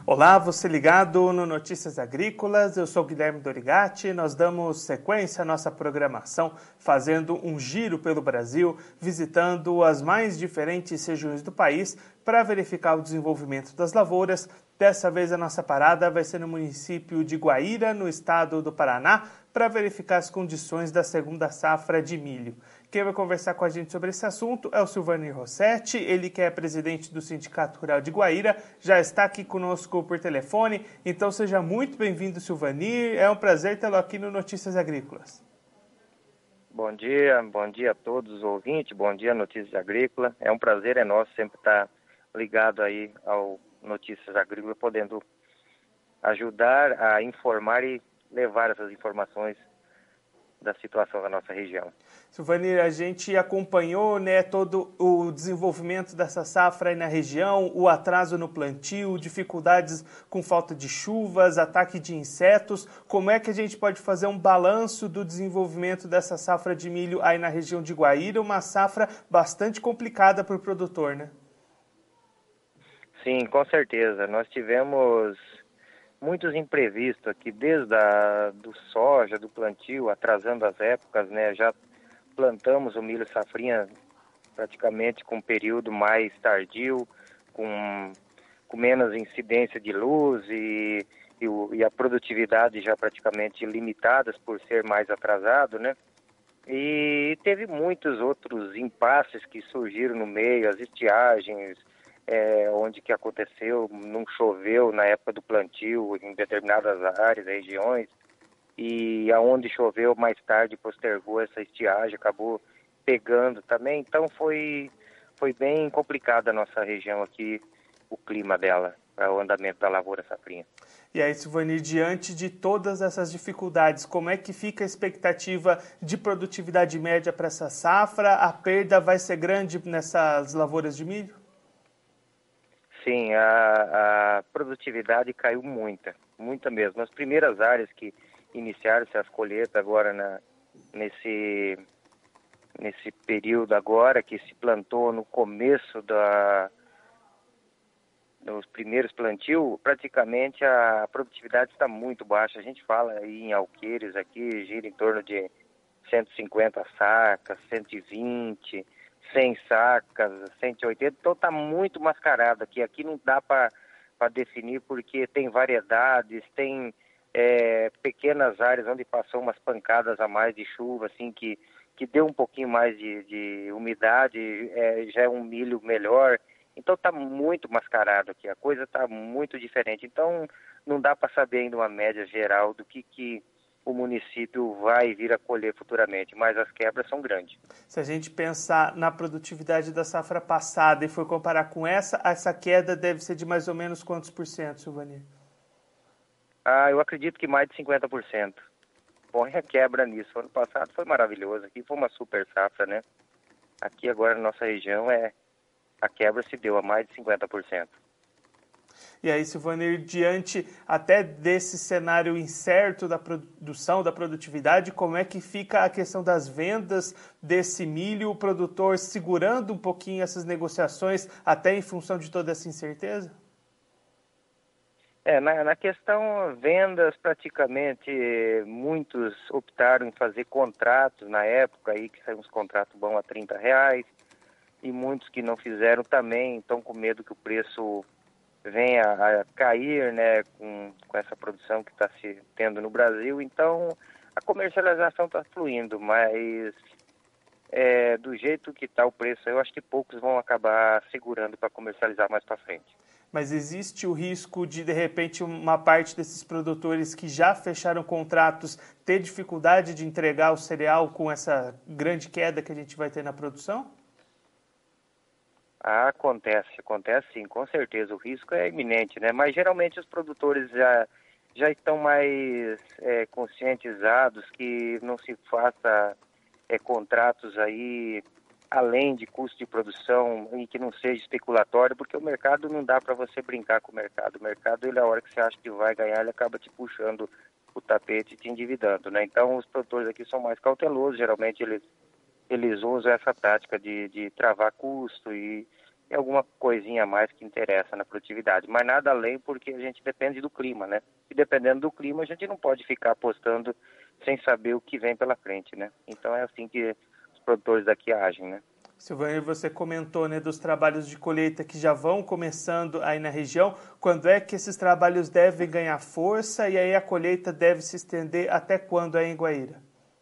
Olá, você ligado no Notícias Agrícolas, eu sou Guilherme Dorigatti. Nós damos sequência à nossa programação, fazendo um giro pelo Brasil, visitando as mais diferentes regiões do país para verificar o desenvolvimento das lavouras. Dessa vez a nossa parada vai ser no município de Guaíra, no estado do Paraná, para verificar as condições da segunda safra de milho. Quem vai conversar com a gente sobre esse assunto é o Silvanir Rossetti, ele que é presidente do Sindicato Rural de Guaíra, já está aqui conosco por telefone, então seja muito bem-vindo, Silvanir, é um prazer tê-lo aqui no Notícias Agrícolas. Bom dia a todos os ouvintes, bom dia Notícias Agrícolas, é um prazer, é nosso sempre estar ligado aí ao Notícias Agrícolas, podendo ajudar a informar e levar essas informações da situação da nossa região. Silvanir, a gente acompanhou, todo o desenvolvimento dessa safra aí na região, o atraso no plantio, dificuldades com falta de chuvas, ataque de insetos. Como é que a gente pode fazer um balanço do desenvolvimento dessa safra de milho aí na região de Guaíra, uma safra bastante complicada para o produtor, né? Sim, com certeza. Nós tivemos muitos imprevistos aqui, desde do soja, do plantio, atrasando as épocas, né? Já plantamos o milho safrinha praticamente com um período mais tardio, com menos incidência de luz e a produtividade já praticamente limitadas por ser mais atrasado, né? E teve muitos outros impasses que surgiram no meio, as estiagens, onde que aconteceu, não choveu na época do plantio em determinadas áreas, regiões, e aonde choveu mais tarde postergou essa estiagem, acabou pegando também, então foi bem complicada a nossa região aqui, o clima dela, para o andamento da lavoura safrinha. E aí, Silvanir, diante de todas essas dificuldades, como é que fica a expectativa de produtividade média para essa safra? A perda vai ser grande nessas lavouras de milho? Sim, a produtividade caiu muita mesmo. As primeiras áreas que iniciaram-se as colheitas agora nesse período agora que se plantou no começo dos primeiros plantios, praticamente a produtividade está muito baixa. A gente fala aí em alqueires aqui, gira em torno de 150 sacas, 120, 100 sacas, 180, então está muito mascarado aqui. Aqui não dá para definir porque tem variedades, tem pequenas áreas onde passou umas pancadas a mais de chuva, assim, que deu um pouquinho mais de umidade, já é um milho melhor. Então está muito mascarado aqui, a coisa está muito diferente. Então não dá para saber ainda uma média geral do que o município vai vir a colher futuramente, mas as quebras são grandes. Se a gente pensar na produtividade da safra passada e for comparar com essa queda deve ser de mais ou menos quantos por cento, Silvanir? Eu acredito que mais de 50%. Põe a quebra nisso. Ano passado foi maravilhoso, aqui foi uma super safra, né? Aqui agora na nossa região a quebra se deu a mais de 50%. E aí, Silvanir, diante até desse cenário incerto da produção, da produtividade, como é que fica a questão das vendas desse milho, o produtor segurando um pouquinho essas negociações até em função de toda essa incerteza? Na questão vendas, praticamente muitos optaram em fazer contratos na época, aí que saiu uns contratos bons a R$30, e muitos que não fizeram também estão com medo que o preço venha a cair, né, com essa produção que está se tendo no Brasil. Então a comercialização está fluindo, mas do jeito que está o preço, eu acho que poucos vão acabar segurando para comercializar mais para frente. Mas existe o risco de repente, uma parte desses produtores que já fecharam contratos ter dificuldade de entregar o cereal com essa grande queda que a gente vai ter na produção? Acontece sim, com certeza. O risco é iminente, né? Mas geralmente os produtores já estão mais conscientizados que não se faça contratos aí além de custo de produção e que não seja especulatório, porque o mercado não dá para você brincar com o mercado. O mercado, ele, a hora que você acha que vai ganhar, ele acaba te puxando o tapete e te endividando, né? Então os produtores aqui são mais cautelosos, geralmente eles usam essa tática de travar custo e e alguma coisinha a mais que interessa na produtividade, mas nada além, porque a gente depende do clima, né? E dependendo do clima, a gente não pode ficar apostando sem saber o que vem pela frente, né? Então é assim que os produtores daqui agem, né? Silvânia, você comentou, né, dos trabalhos de colheita que já vão começando aí na região. Quando é que esses trabalhos devem ganhar força e aí a colheita deve se estender até quando aí em Guaíra?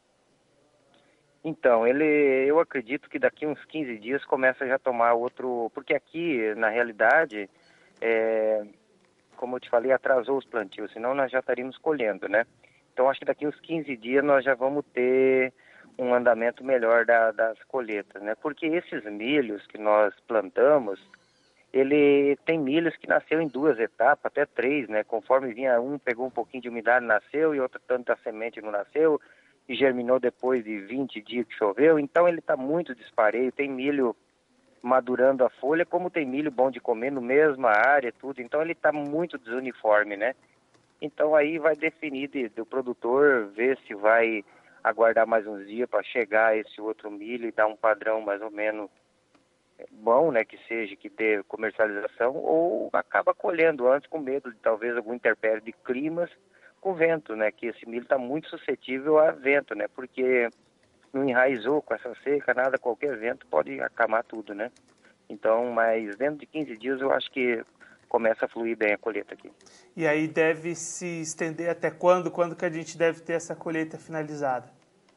Então, eu acredito que daqui uns 15 dias começa já a tomar outro, porque aqui, na realidade, como eu te falei, atrasou os plantios, senão nós já estaríamos colhendo, né? Então, acho que daqui uns 15 dias nós já vamos ter um andamento melhor das colheitas, né? Porque esses milhos que nós plantamos, ele tem milhos que nasceu em 2 etapas, até 3, né? Conforme vinha um, pegou um pouquinho de umidade, nasceu, e outro tanto da semente não nasceu, e germinou depois de 20 dias que choveu. Então, ele está muito dispareio. Tem milho madurando a folha, como tem milho bom de comer no mesma área, tudo. Então, ele está muito desuniforme, né? Então, aí vai definir do produtor ver se vai aguardar mais uns dias para chegar esse outro milho e dar um padrão mais ou menos bom, né, que seja, que dê comercialização, ou acaba colhendo antes com medo de talvez algum interpério de climas com vento, né, que esse milho está muito suscetível a vento, né, porque não enraizou com essa seca, nada, qualquer vento pode acamar tudo, né. Então, mas dentro de 15 dias eu acho que começa a fluir bem a colheita aqui. E aí deve se estender até quando? Quando que a gente deve ter essa colheita finalizada?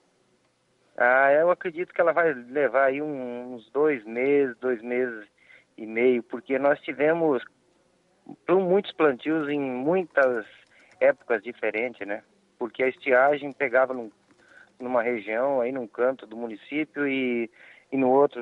Eu acredito que ela vai levar aí uns 2 meses e meio, porque nós tivemos muitos plantios em muitas épocas diferentes, né? Porque a estiagem pegava numa região, aí num canto do município e no outro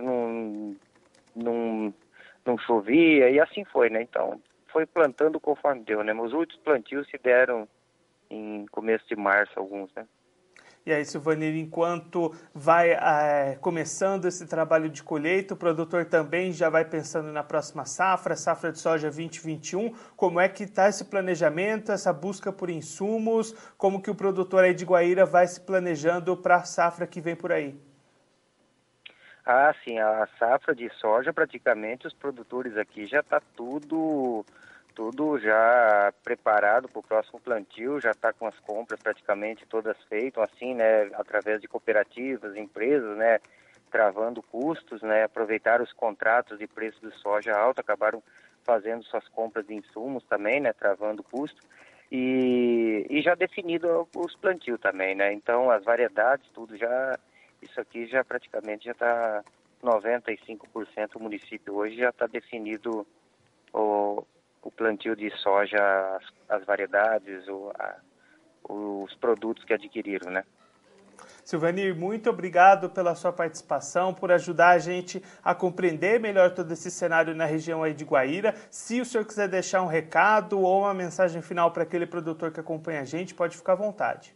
não chovia, e assim foi, né? Então, foi plantando conforme deu, né? Os últimos plantios se deram em começo de março, alguns, né? E aí, Silvanir, enquanto vai começando esse trabalho de colheita, o produtor também já vai pensando na próxima safra, safra de soja 2021. Como é que está esse planejamento, essa busca por insumos? Como que o produtor aí de Guaíra vai se planejando para a safra que vem por aí? Sim, a safra de soja, praticamente, os produtores aqui já está tudo já preparado para o próximo plantio, já está com as compras praticamente todas feitas, assim, né, através de cooperativas, empresas, né, travando custos, né, aproveitaram os contratos de preço de soja alto, acabaram fazendo suas compras de insumos também, né, travando custo, e já definido os plantios também, né, então as variedades, tudo já, isso aqui já praticamente já está 95% do município hoje já está definido o plantio de soja, as variedades, os produtos que adquiriram, né? Silvanir, muito obrigado pela sua participação, por ajudar a gente a compreender melhor todo esse cenário na região aí de Guaíra. Se o senhor quiser deixar um recado ou uma mensagem final para aquele produtor que acompanha a gente, pode ficar à vontade.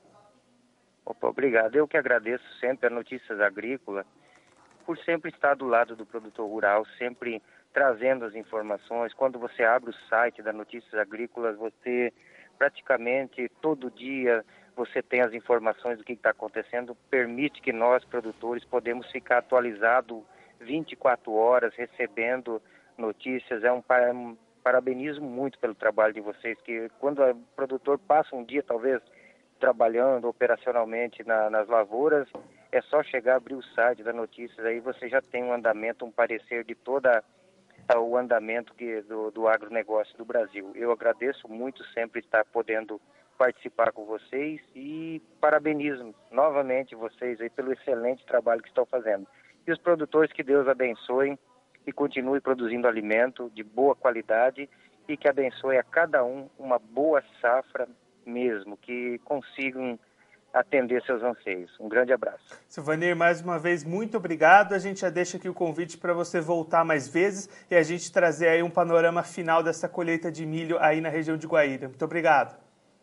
Opa, obrigado. Eu que agradeço sempre a Notícias Agrícolas por sempre estar do lado do produtor rural, sempre trazendo as informações. Quando você abre o site da Notícias Agrícolas, você praticamente todo dia você tem as informações do que está acontecendo, permite que nós, produtores, podemos ficar atualizados 24 horas, recebendo notícias. Parabenizo muito pelo trabalho de vocês, que quando o produtor passa um dia, talvez, trabalhando operacionalmente nas lavouras, é só chegar, abrir o site da Notícias, aí você já tem um andamento, um parecer de toda o andamento do agronegócio do Brasil. Eu agradeço muito sempre estar podendo participar com vocês e parabenizo novamente vocês aí pelo excelente trabalho que estão fazendo. E os produtores, que Deus abençoe e continue produzindo alimento de boa qualidade e que abençoe a cada um uma boa safra mesmo, que consigam atender seus anseios. Um grande abraço. Silvanir, mais uma vez, muito obrigado. A gente já deixa aqui o convite para você voltar mais vezes e a gente trazer aí um panorama final dessa colheita de milho aí na região de Guaíra. Muito obrigado.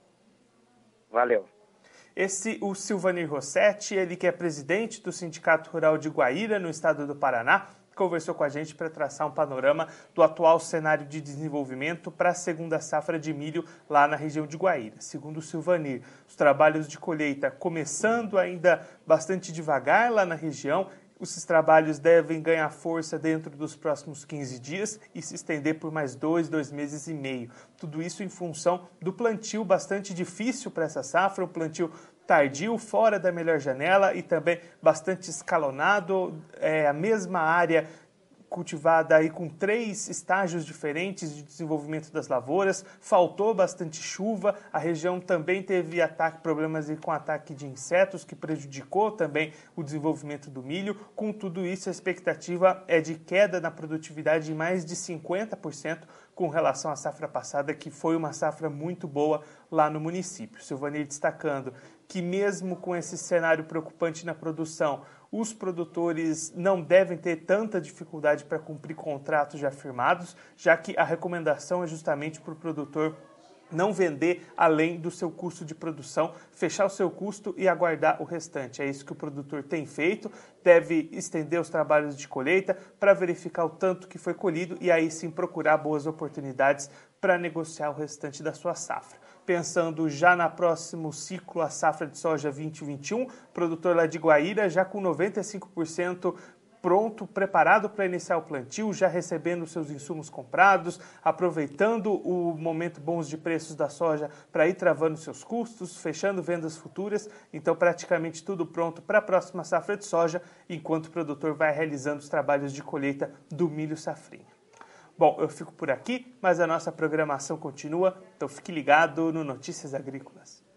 Valeu. O Silvanir Rossetti, ele que é presidente do Sindicato Rural de Guaíra, no estado do Paraná, conversou com a gente para traçar um panorama do atual cenário de desenvolvimento para a segunda safra de milho lá na região de Guaíra. Segundo o Silvanir, os trabalhos de colheita começando ainda bastante devagar lá na região, Esses trabalhos devem ganhar força dentro dos próximos 15 dias e se estender por mais 2 meses e meio. Tudo isso em função do plantio bastante difícil para essa safra, um plantio tardio, fora da melhor janela e também bastante escalonado, a mesma área cultivada aí com 3 estágios diferentes de desenvolvimento das lavouras, faltou bastante chuva, a região também teve problemas aí com ataque de insetos, que prejudicou também o desenvolvimento do milho. Com tudo isso, a expectativa é de queda na produtividade de mais de 50% com relação à safra passada, que foi uma safra muito boa lá no município. Silvanir destacando que mesmo com esse cenário preocupante na produção, os produtores não devem ter tanta dificuldade para cumprir contratos já firmados, já que a recomendação é justamente para o produtor não vender além do seu custo de produção, fechar o seu custo e aguardar o restante. É isso que o produtor tem feito, deve estender os trabalhos de colheita para verificar o tanto que foi colhido e aí sim procurar boas oportunidades para negociar o restante da sua safra. Pensando já na próximo ciclo, a safra de soja 2021, produtor lá de Guaíra já com 95% pronto, preparado para iniciar o plantio, já recebendo seus insumos comprados, aproveitando o momento bons de preços da soja para ir travando seus custos, fechando vendas futuras, então praticamente tudo pronto para a próxima safra de soja, enquanto o produtor vai realizando os trabalhos de colheita do milho safrinha. Bom, eu fico por aqui, mas a nossa programação continua, então fique ligado no Notícias Agrícolas.